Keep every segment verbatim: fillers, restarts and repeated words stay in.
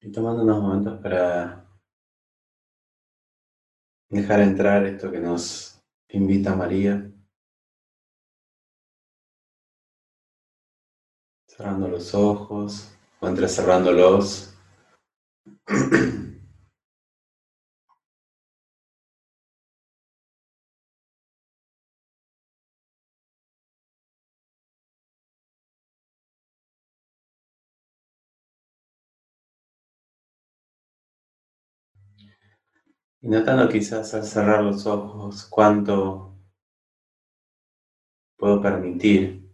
Y tomando unos momentos para dejar entrar esto que nos invita María, cerrando los ojos o entrecerrándolos. Y notando quizás al cerrar los ojos cuánto puedo permitir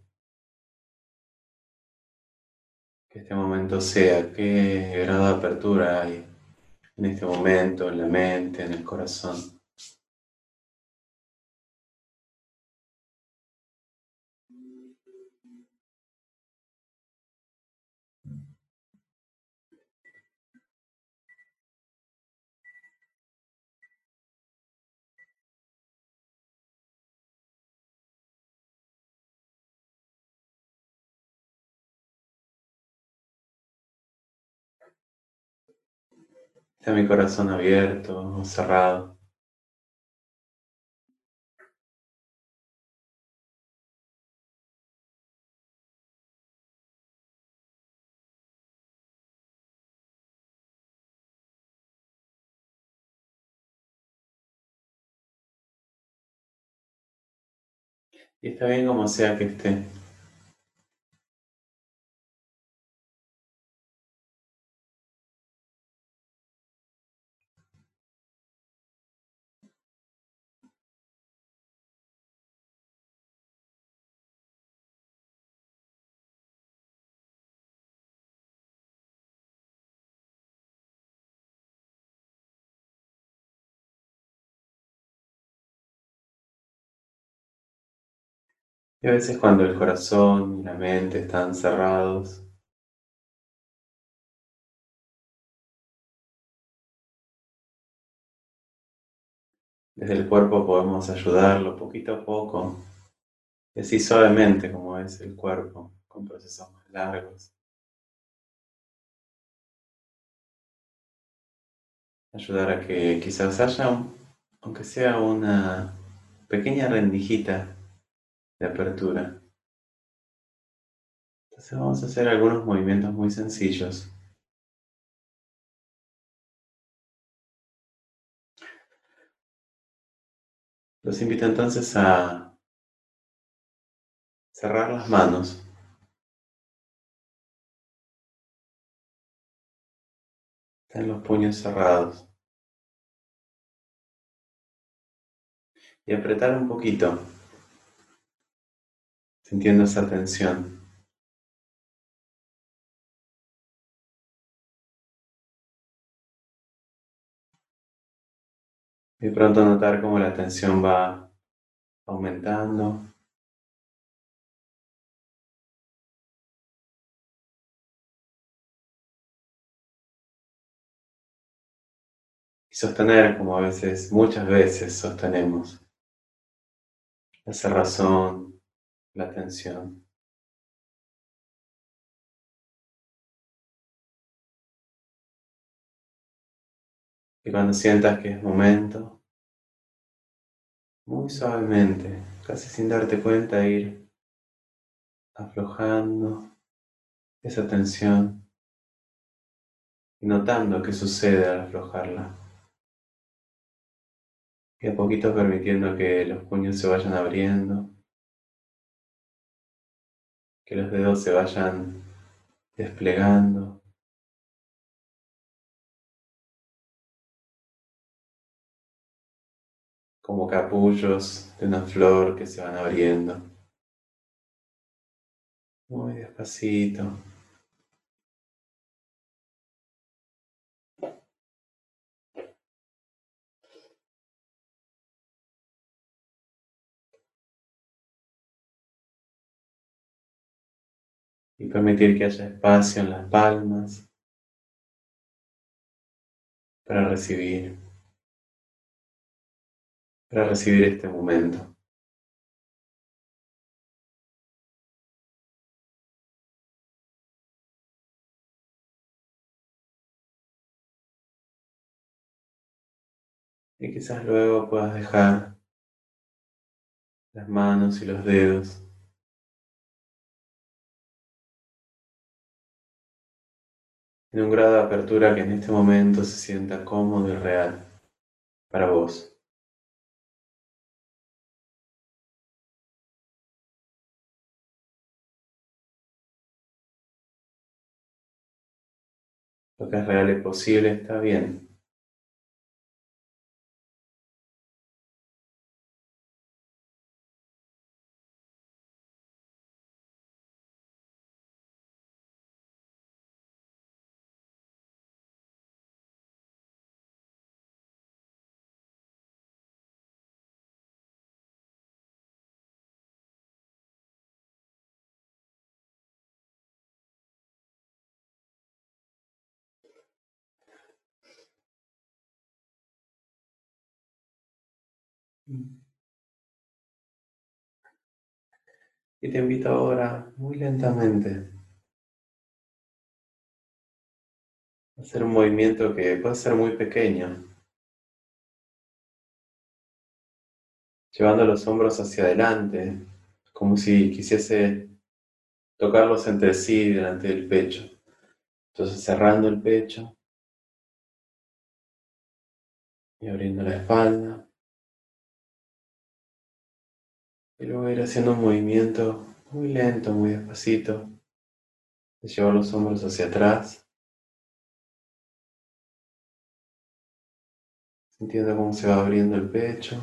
que este momento sea, qué grado de apertura hay en este momento, en la mente, en el corazón. Está mi corazón abierto o cerrado. Y está bien como sea que esté. Y a veces cuando el corazón y la mente están cerrados, desde el cuerpo podemos ayudarlo poquito a poco, y así suavemente como es el cuerpo, con procesos más largos. Ayudar a que quizás haya, aunque sea una pequeña rendijita de apertura. Entonces vamos a hacer algunos movimientos muy sencillos. Los invito entonces a cerrar las manos, están los puños cerrados, y apretar un poquito, sintiendo esa tensión. Y de pronto notar cómo la tensión va aumentando y sostener como a veces, muchas veces sostenemos la cerrazón, la tensión. Y cuando sientas que es momento, muy suavemente, casi sin darte cuenta, ir aflojando esa tensión y notando qué sucede al aflojarla. Y a poquito permitiendo que los puños se vayan abriendo, que los dedos se vayan desplegando, como capullos de una flor que se van abriendo, muy despacito. Y permitir que haya espacio en las palmas para recibir, para recibir este momento. Y quizás luego puedas dejar las manos y los dedos en un grado de apertura que en este momento se sienta cómodo y real para vos. Lo que es real y posible está bien. Y te invito ahora, muy lentamente, a hacer un movimiento que puede ser muy pequeño, llevando los hombros hacia adelante, como si quisiese tocarlos entre sí delante del pecho. Entonces cerrando el pecho y abriendo la espalda. Y luego ir haciendo un movimiento muy lento, muy despacito, de llevar los hombros hacia atrás, sintiendo cómo se va abriendo el pecho.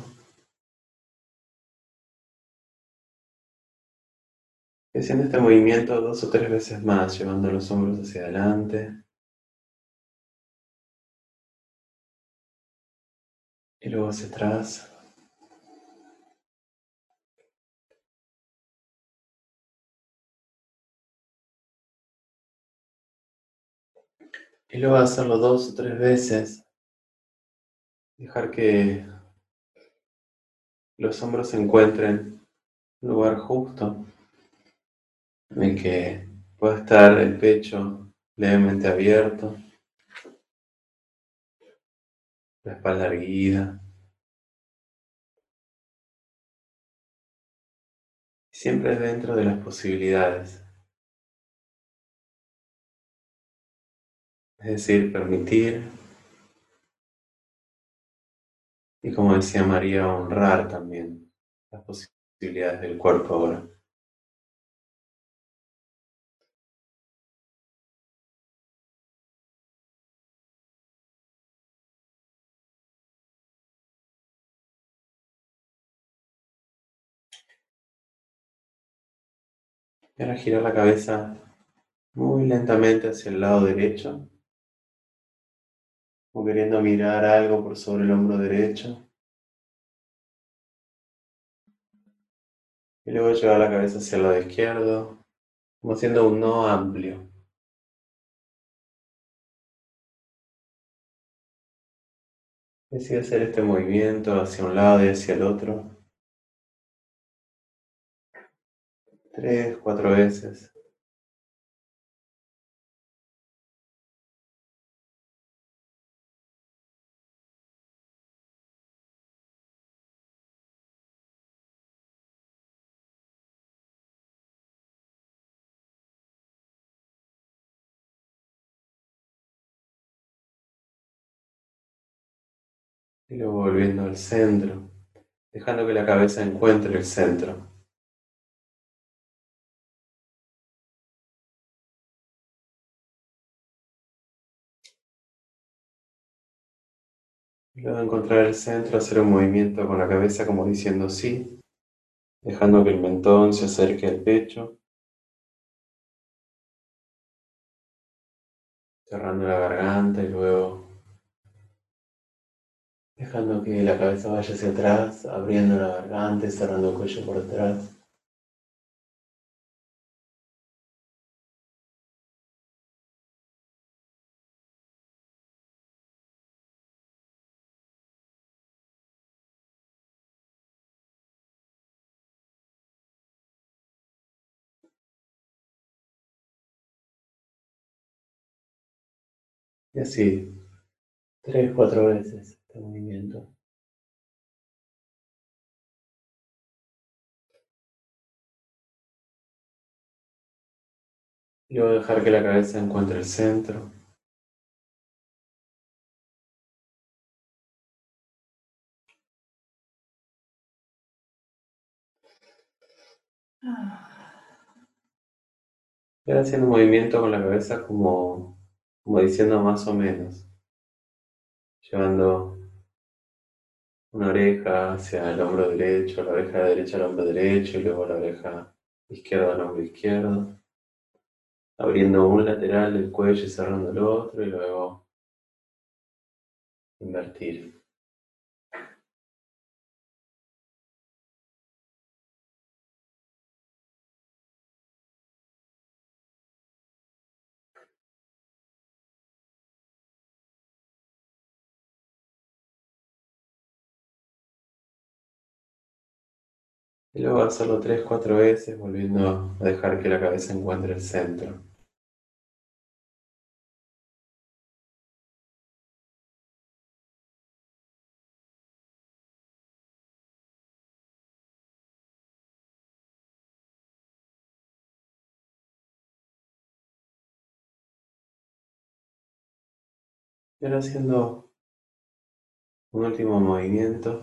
Y haciendo este movimiento dos o tres veces más, llevando los hombros hacia adelante y luego hacia atrás. Y luego hacerlo dos o tres veces, dejar que los hombros se encuentren en un lugar justo, en el que pueda estar el pecho levemente abierto, la espalda erguida, siempre dentro de las posibilidades. Es decir, permitir y, como decía María, honrar también las posibilidades del cuerpo ahora. Y ahora girar la cabeza muy lentamente hacia el lado derecho, como queriendo mirar algo por sobre el hombro derecho. Y luego llevar la cabeza hacia el lado izquierdo, como haciendo un no amplio. Decide hacer este movimiento hacia un lado y hacia el otro, tres, cuatro veces. Y luego volviendo al centro, dejando que la cabeza encuentre el centro. Y luego de encontrar el centro, hacer un movimiento con la cabeza como diciendo sí, dejando que el mentón se acerque al pecho, cerrando la garganta y luego dejando que la cabeza vaya hacia atrás, abriendo la garganta y cerrando el cuello por atrás. Y así, tres, cuatro veces este movimiento. Y luego dejar que la cabeza encuentre el centro. Y ahora haciendo un movimiento con la cabeza como, como diciendo más o menos. Llevando una oreja hacia el hombro derecho, la oreja derecha al hombro derecho y luego la oreja izquierda al hombro izquierdo. Abriendo un lateral del cuello y cerrando el otro y luego invertir. Y luego hacerlo tres, cuatro veces, volviendo a dejar que la cabeza encuentre el centro. Y ahora haciendo un último movimiento,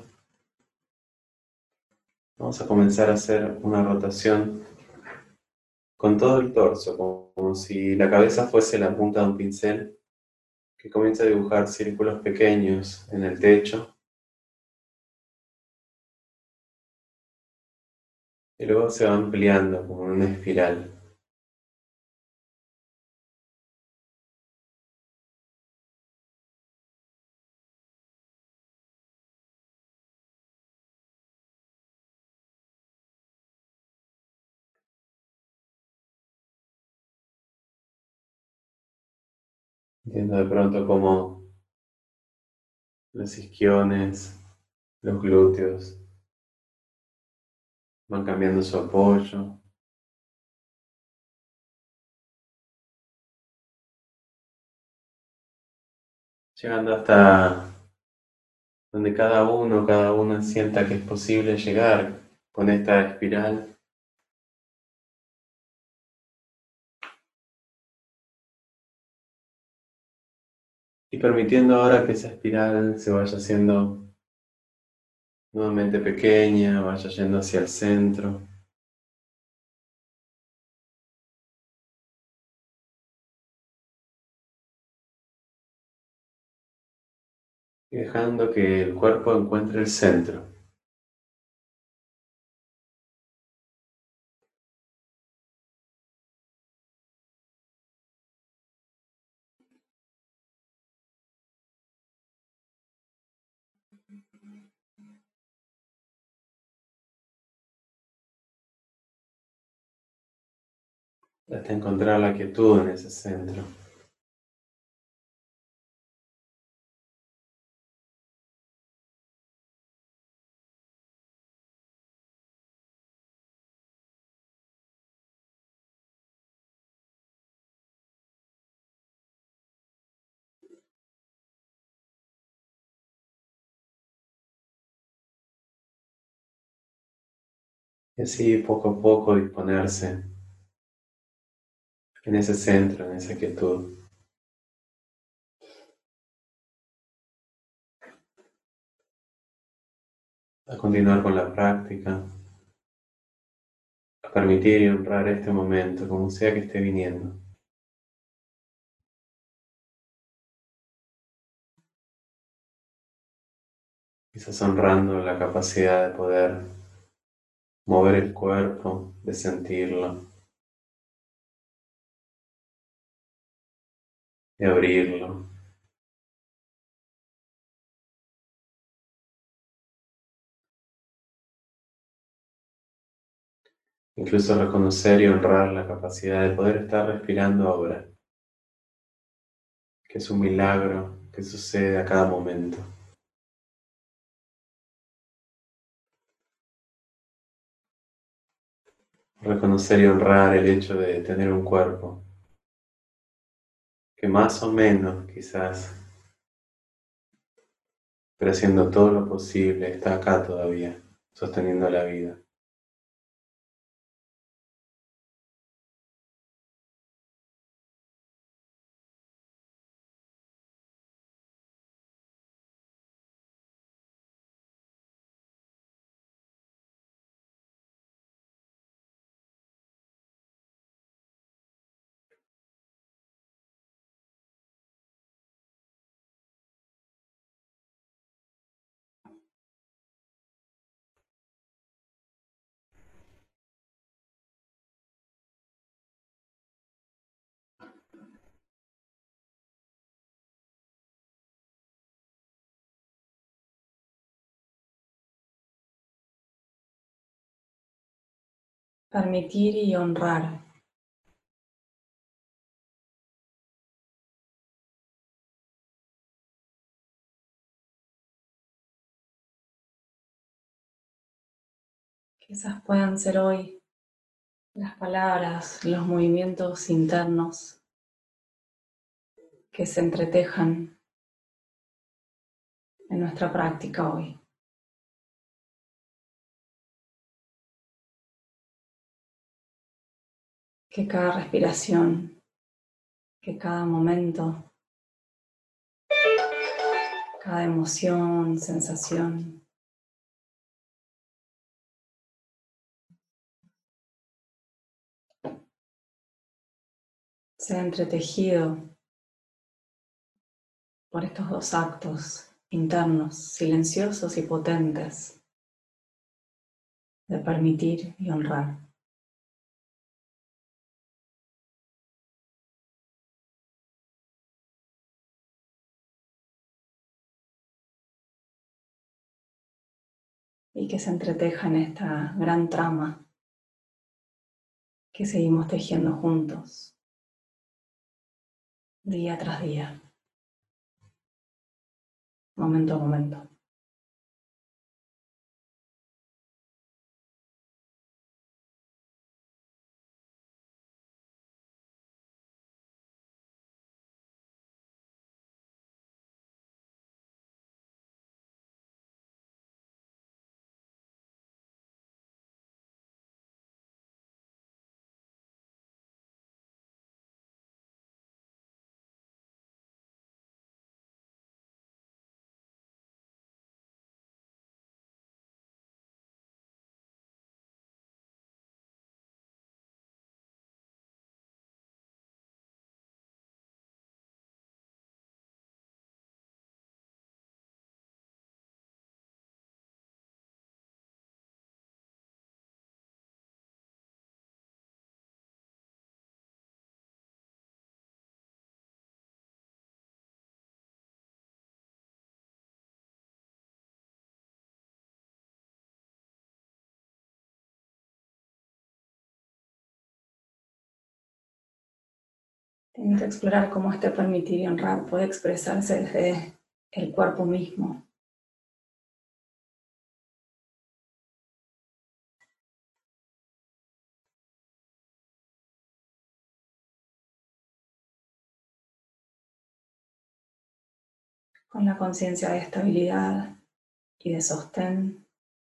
vamos a comenzar a hacer una rotación con todo el torso, como, como si la cabeza fuese la punta de un pincel que comienza a dibujar círculos pequeños en el techo y luego se va ampliando como en una espiral. Viendo de pronto como los isquiones, los glúteos van cambiando su apoyo, llegando hasta donde cada uno, cada una sienta que es posible llegar con esta espiral y permitiendo ahora que esa espiral se vaya haciendo nuevamente pequeña, vaya yendo hacia el centro. Y dejando que el cuerpo encuentre el centro. Hasta encontrar la quietud en ese centro. Y así poco a poco disponerse en ese centro, en esa quietud. A continuar con la práctica, a permitir y honrar este momento, como sea que esté viniendo. Quizás honrando la capacidad de poder mover el cuerpo, de sentirlo, de abrirlo. Incluso reconocer y honrar la capacidad de poder estar respirando ahora, que es un milagro que sucede a cada momento. Reconocer y honrar el hecho de tener un cuerpo que más o menos quizás, pero haciendo todo lo posible, está acá todavía, sosteniendo la vida. Permitir y honrar. Que esas puedan ser hoy las palabras, los movimientos internos que se entretejan en nuestra práctica hoy. Que cada respiración, que cada momento, cada emoción, sensación, sea entretejido por estos dos actos internos, silenciosos y potentes, de permitir y honrar. Y que se entreteja en esta gran trama que seguimos tejiendo juntos, día tras día, momento a momento. Te invito a explorar cómo este permitir y honrar puede expresarse desde el cuerpo mismo. Con la conciencia de estabilidad y de sostén.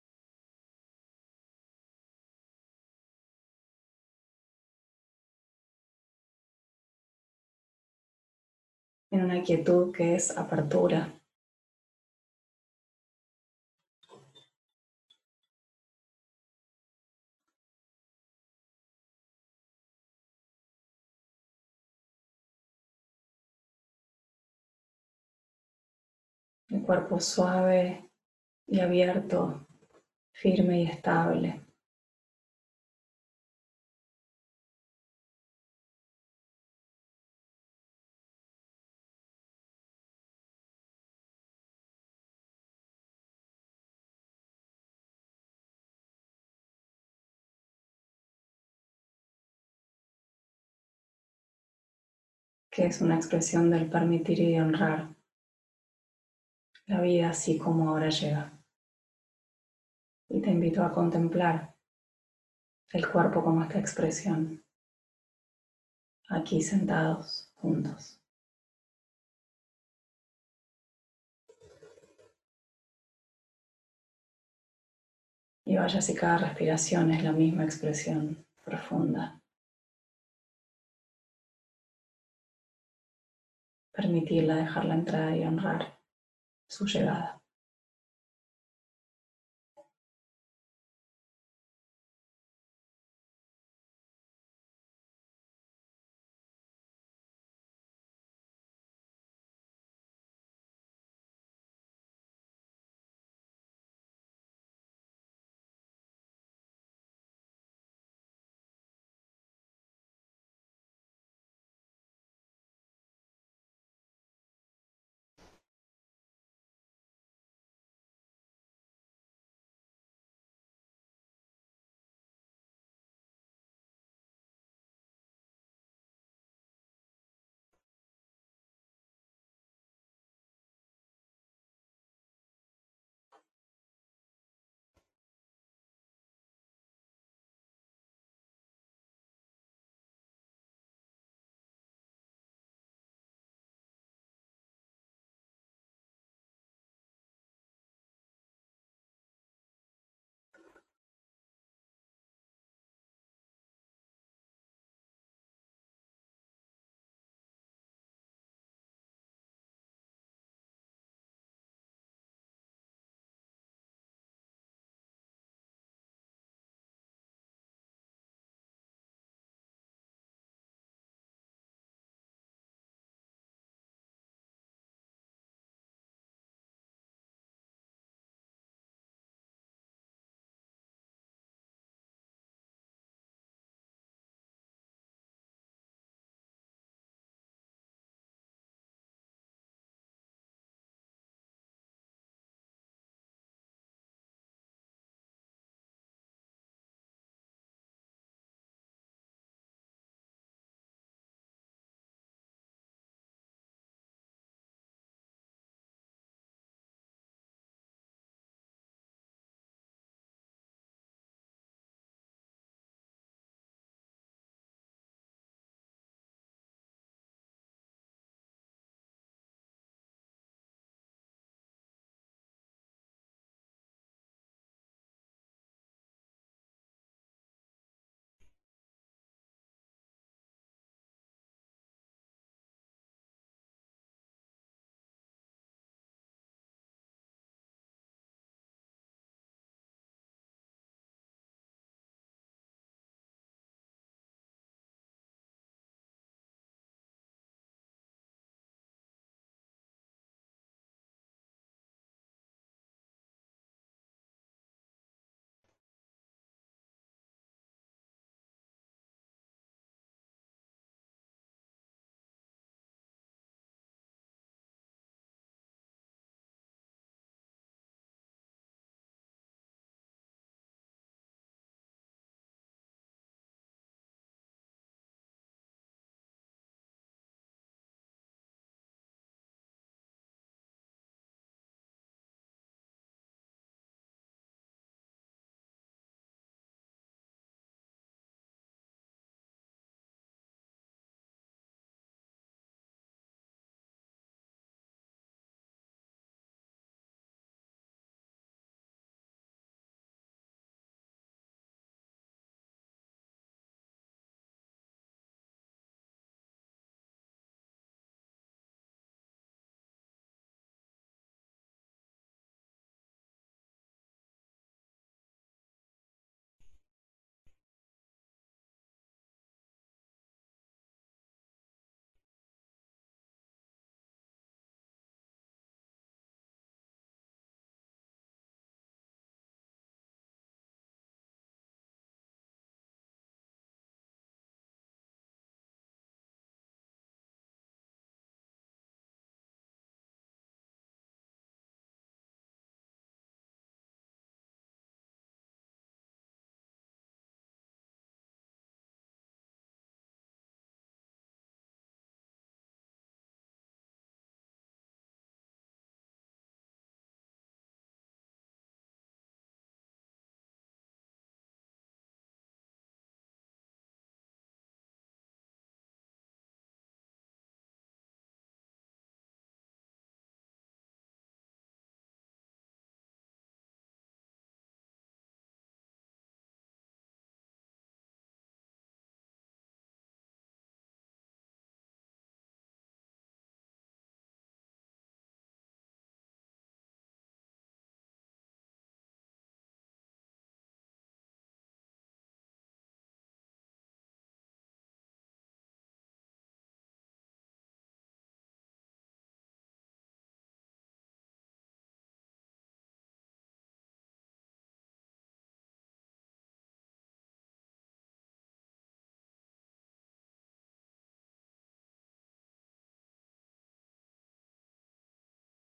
En una quietud que es apertura. El cuerpo suave y abierto, firme y estable. Que es una expresión del permitir y de honrar la vida así como ahora llega. Y te invito a contemplar el cuerpo como esta expresión, aquí sentados juntos. Y vaya si cada respiración es la misma expresión profunda. Permitirla, dejarla entrar y honrar su llegada.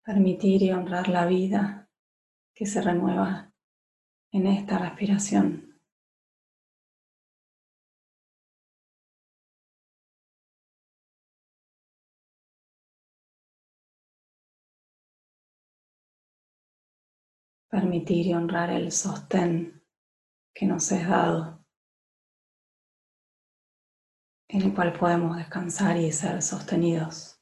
Permitir y honrar la vida que se renueva en esta respiración. Permitir y honrar el sostén que nos es dado, en el cual podemos descansar y ser sostenidos.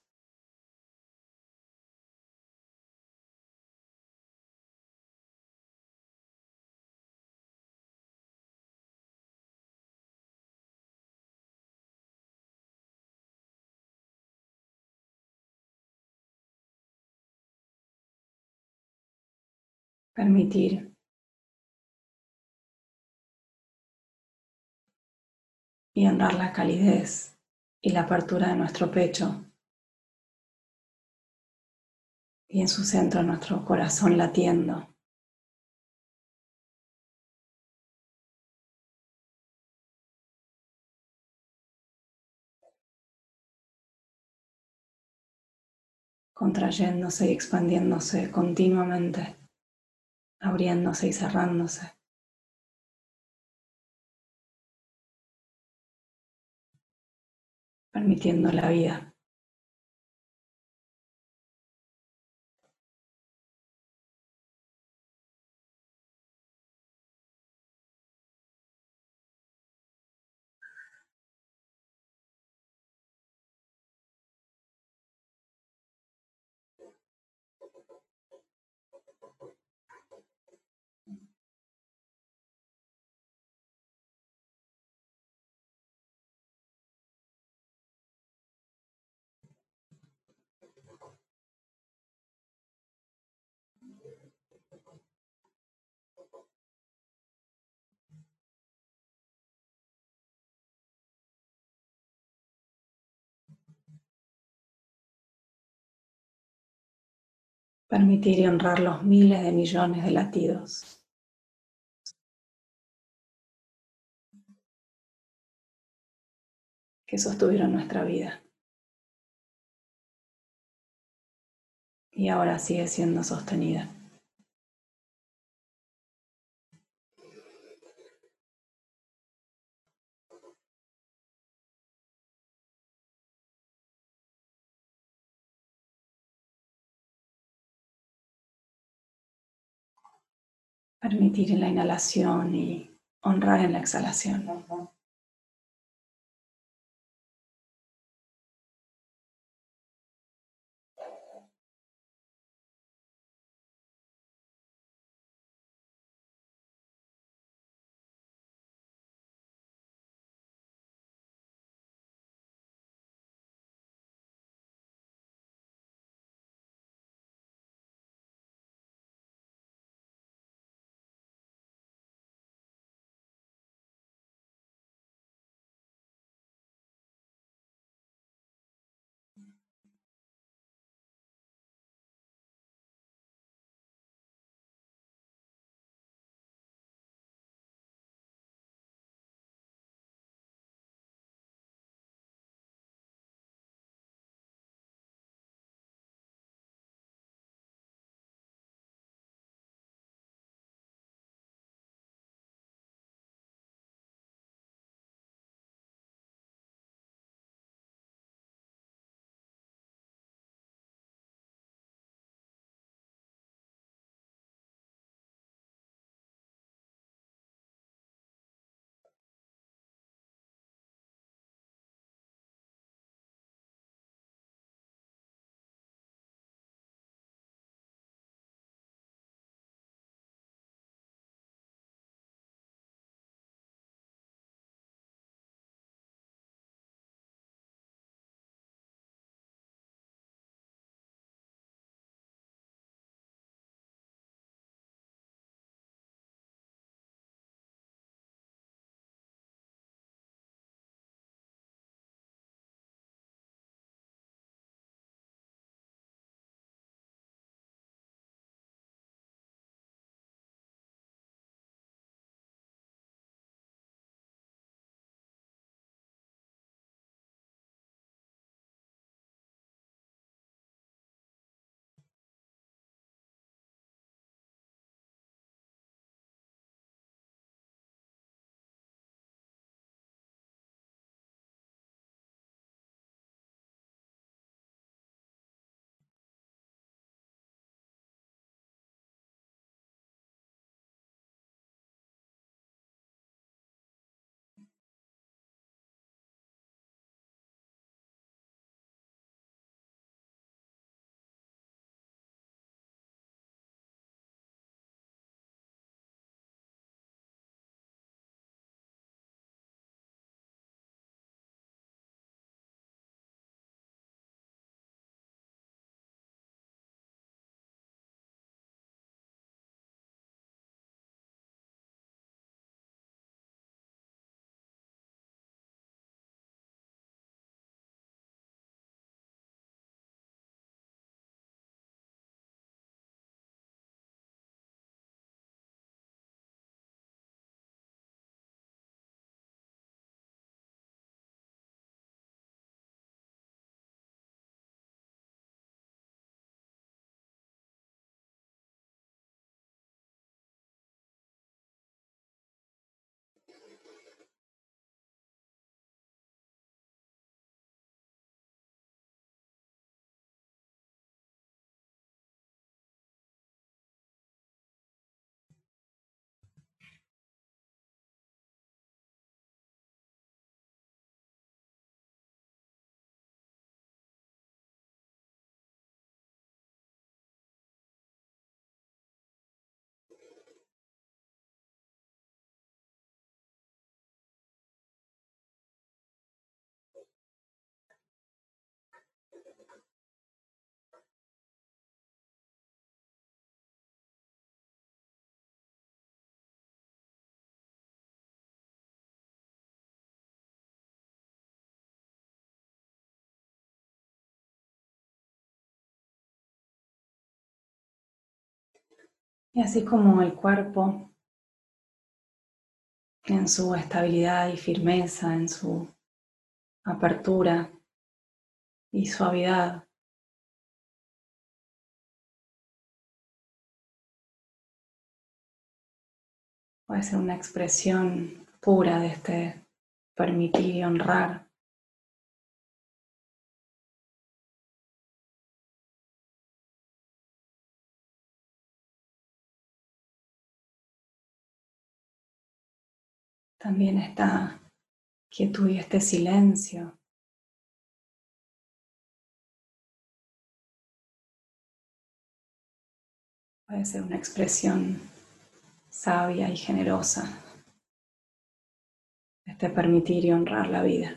Permitir y honrar la calidez y la apertura de nuestro pecho y en su centro nuestro corazón latiendo. Contrayéndose y expandiéndose continuamente, abriéndose y cerrándose, permitiendo la vida. Permitir y honrar los miles de millones de latidos que sostuvieron nuestra vida y ahora sigue siendo sostenida. Permitir en la inhalación y honrar en la exhalación. Y así como el cuerpo, en su estabilidad y firmeza, en su apertura y suavidad, puede ser una expresión pura de este permitir y honrar. También esta quietud y este silencio puede ser una expresión sabia y generosa de este permitir y honrar la vida.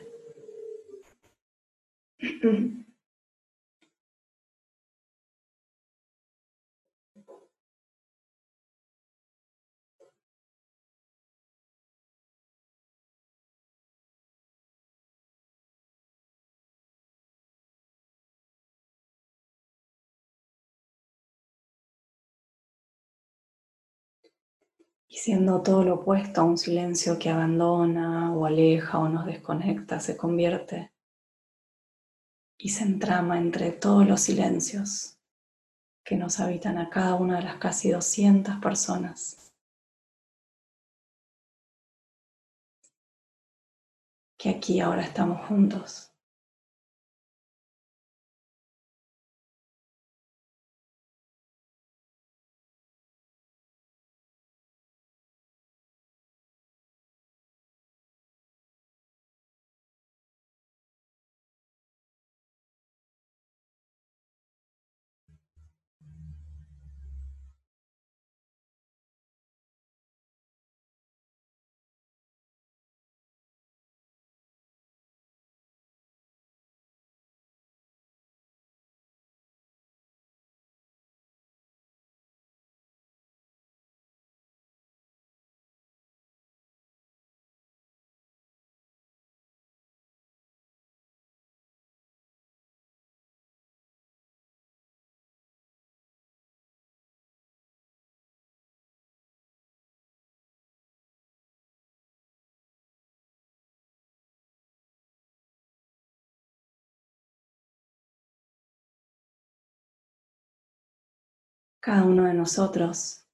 Y siendo todo lo opuesto a un silencio que abandona o aleja o nos desconecta, se convierte y se entrama entre todos los silencios que nos habitan a cada una de las casi doscientas personas que aquí ahora estamos juntos. Cada uno de nosotros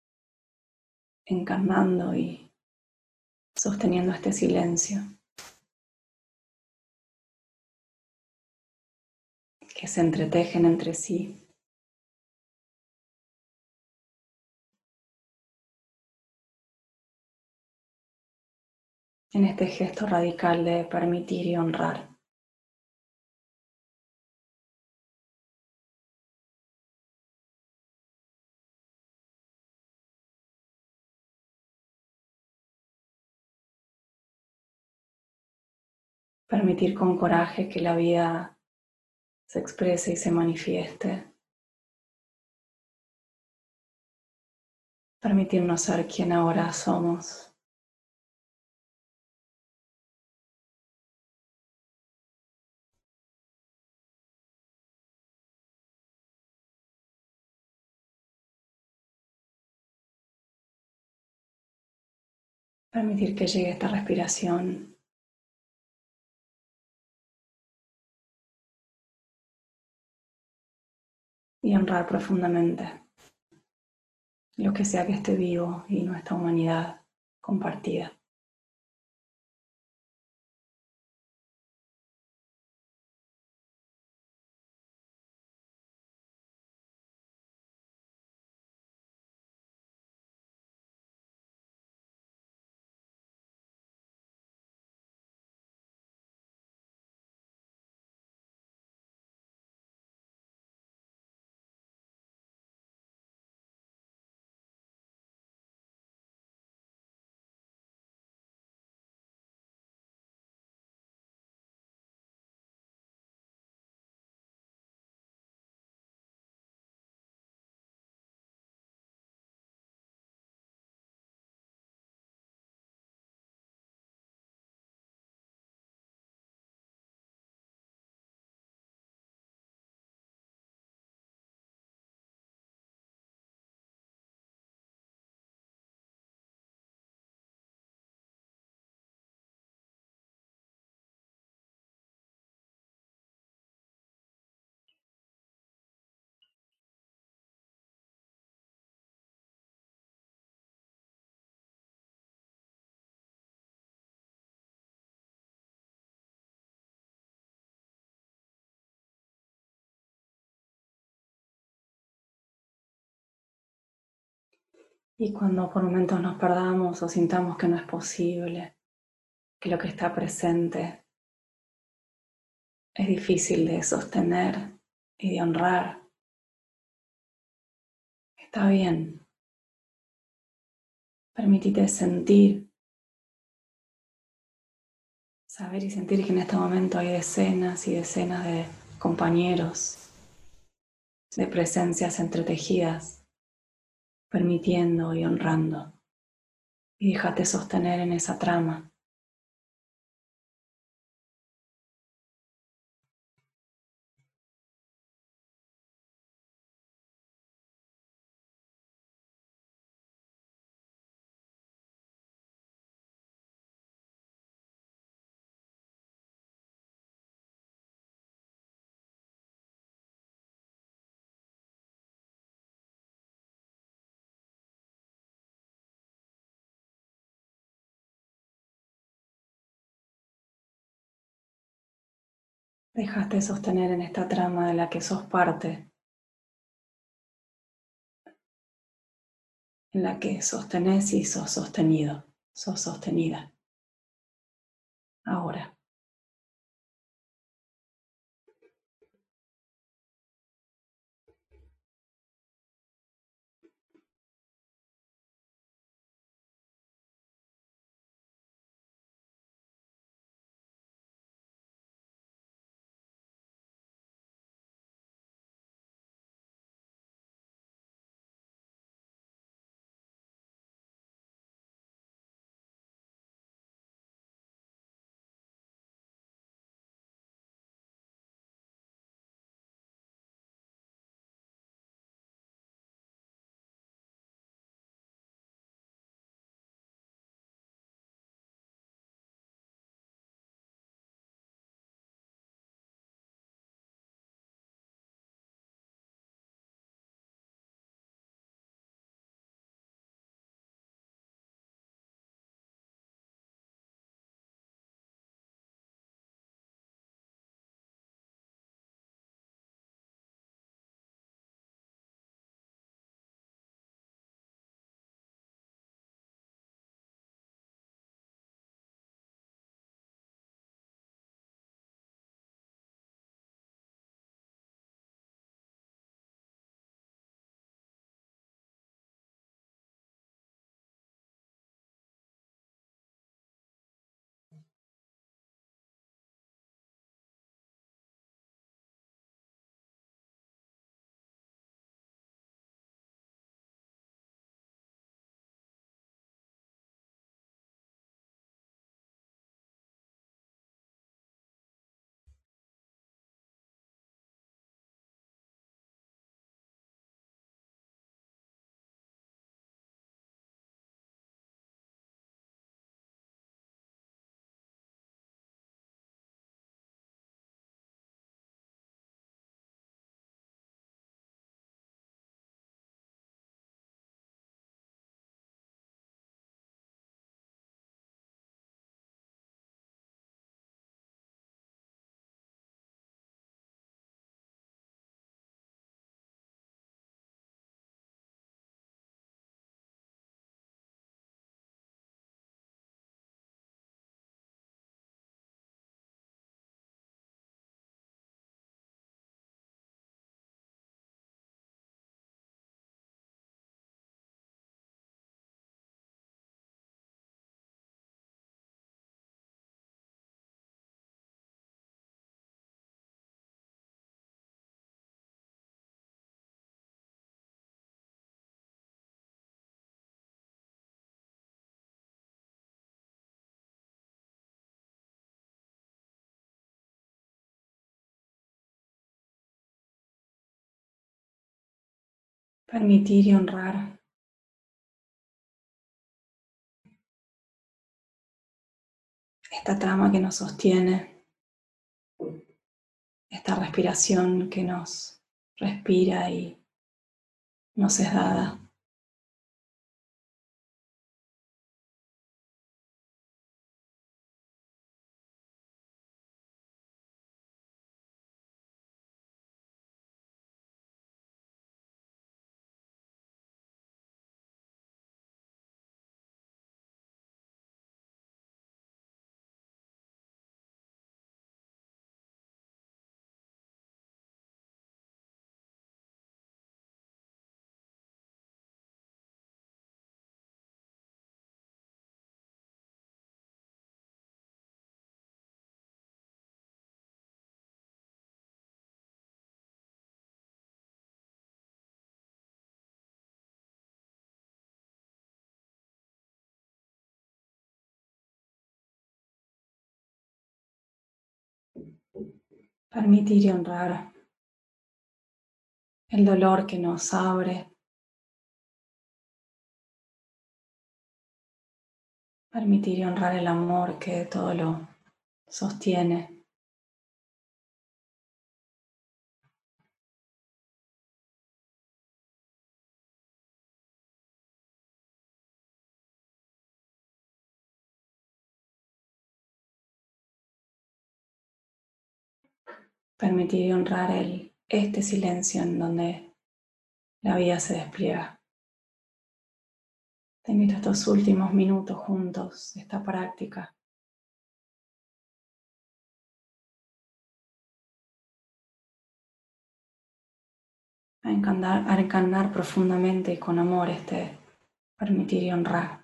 encarnando y sosteniendo este silencio que se entretejen entre sí. En este gesto radical de permitir y honrar. Permitir con coraje que la vida se exprese y se manifieste. Permitirnos ser quien ahora somos. Permitir que llegue esta respiración y honrar profundamente lo que sea que esté vivo y nuestra humanidad compartida. Y cuando por momentos nos perdamos o sintamos que no es posible, que lo que está presente es difícil de sostener y de honrar, está bien. Permítete sentir, saber y sentir que en este momento hay decenas y decenas de compañeros, de presencias entretejidas, permitiendo y honrando. Y déjate sostener en esa trama. Dejaste sostener en esta trama de la que sos parte, en la que sostenés y sos sostenido, sos sostenida. Ahora. Permitir y honrar esta trama que nos sostiene, esta respiración que nos respira y nos es dada. Permitir y honrar el dolor que nos abre. Permitir y honrar el amor que todo lo sostiene. Permitir y honrar el, este silencio en donde la vida se despliega. Te invito a estos últimos minutos juntos, esta práctica. A encarnar, a encarnar profundamente y con amor este permitir y honrar.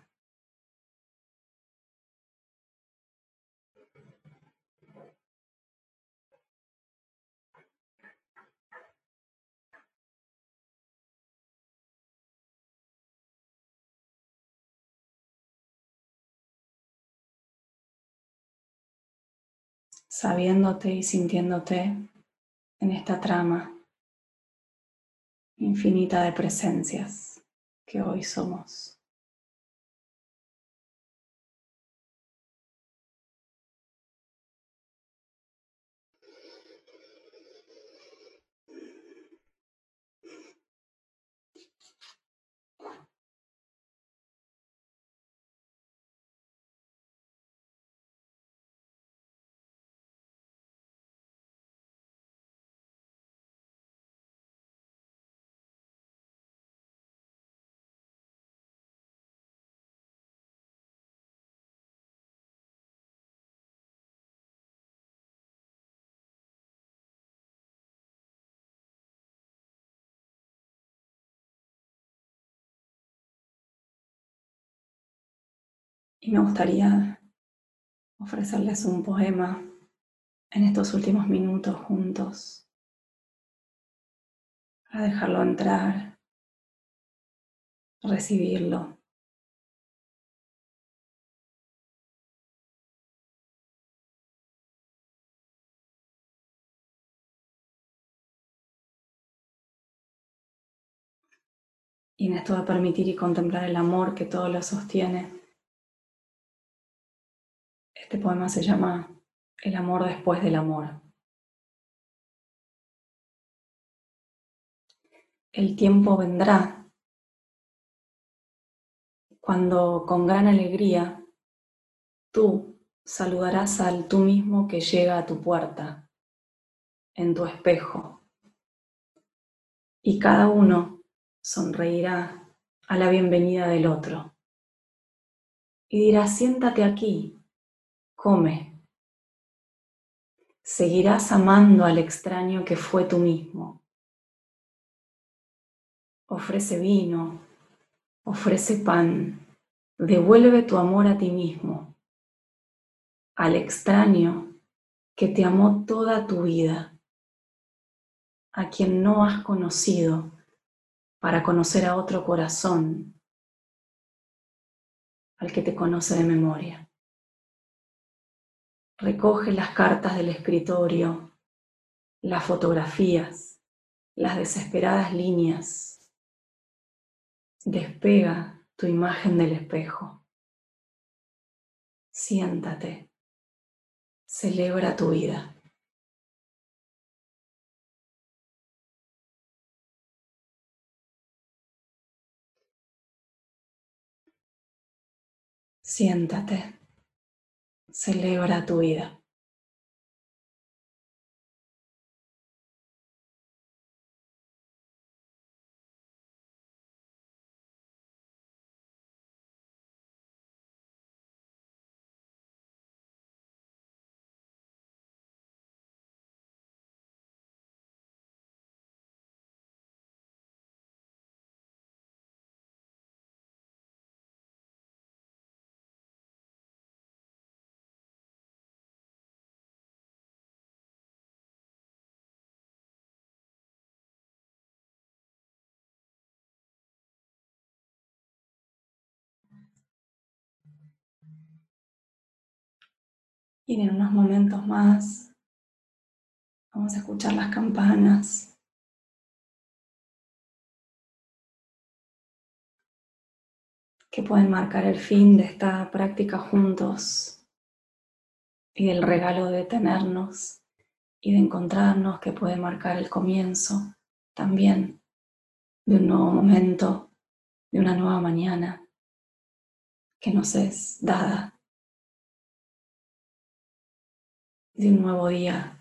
Sabiéndote y sintiéndote en esta trama infinita de presencias que hoy somos. Y me gustaría ofrecerles un poema en estos últimos minutos juntos, para dejarlo entrar, recibirlo. Y en esto de permitir y contemplar el amor que todo lo sostiene, este poema se llama El amor después del amor. El tiempo vendrá cuando con gran alegría tú saludarás al tú mismo que llega a tu puerta, en tu espejo, y cada uno sonreirá a la bienvenida del otro y dirá: siéntate aquí, come. Seguirás amando al extraño que fue tú mismo. Ofrece vino, ofrece pan, devuelve tu amor a ti mismo, al extraño que te amó toda tu vida, a quien no has conocido para conocer a otro corazón, al que te conoce de memoria. Recoge las cartas del escritorio, las fotografías, las desesperadas líneas. Despega tu imagen del espejo. Siéntate, celebra tu vida. Siéntate, celebra tu vida. Y en unos momentos más Vamos a escuchar las campanas. Que pueden marcar el fin de esta práctica juntos y del regalo de tenernos y de encontrarnos, que puede marcar el comienzo también de un nuevo momento, de una nueva mañana que nos es dada, de un nuevo día